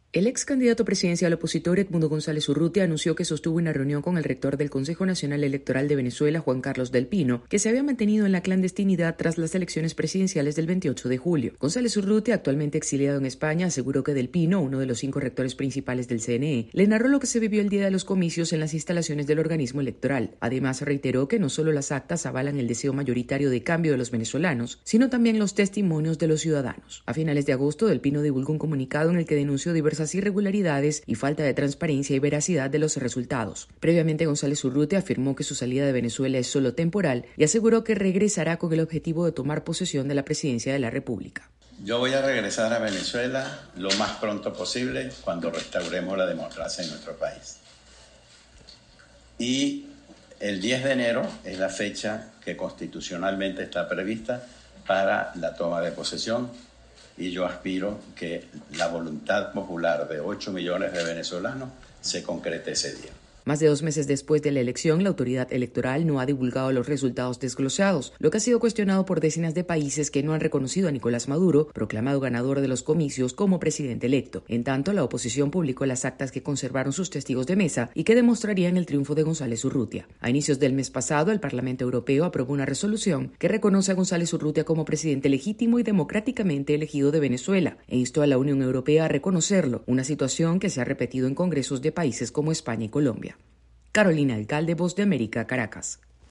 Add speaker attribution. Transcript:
Speaker 1: El ex candidato presidencial opositor Edmundo González Urrutia anunció que sostuvo una reunión con el rector del Consejo Nacional Electoral de Venezuela, Juan Carlos del Pino, que se había mantenido en la clandestinidad tras las elecciones presidenciales del 28 de julio. González Urrutia, actualmente exiliado en España, aseguró que del Pino, uno de los 5 rectores principales del CNE, le narró lo que se vivió el día de los comicios en las instalaciones del organismo electoral. Además, reiteró que no solo las actas avalan el deseo mayoritario de cambio de los venezolanos, sino también los testimonios de los ciudadanos. A finales de agosto, del Pino divulgó un comunicado en el que denunció diversas irregularidades y falta de transparencia y veracidad de los resultados. Previamente, González Urrutia afirmó que su salida de Venezuela es solo temporal y aseguró que regresará con el objetivo de tomar posesión de la presidencia de la República.
Speaker 2: Yo voy a regresar a Venezuela lo más pronto posible cuando restauremos la democracia en nuestro país. Y el 10 de enero es la fecha que constitucionalmente está prevista para la toma de posesión. Y yo aspiro que la voluntad popular de 8 millones de venezolanos se concrete ese día.
Speaker 1: Más de 2 meses después de la elección, la autoridad electoral no ha divulgado los resultados desglosados, lo que ha sido cuestionado por decenas de países que no han reconocido a Nicolás Maduro, proclamado ganador de los comicios, como presidente electo. En tanto, la oposición publicó las actas que conservaron sus testigos de mesa y que demostrarían el triunfo de González Urrutia. A inicios del mes pasado, el Parlamento Europeo aprobó una resolución que reconoce a González Urrutia como presidente legítimo y democráticamente elegido de Venezuela e instó a la Unión Europea a reconocerlo, una situación que se ha repetido en congresos de países como España y Colombia. Carolina Alcalde, Voz de América, Caracas.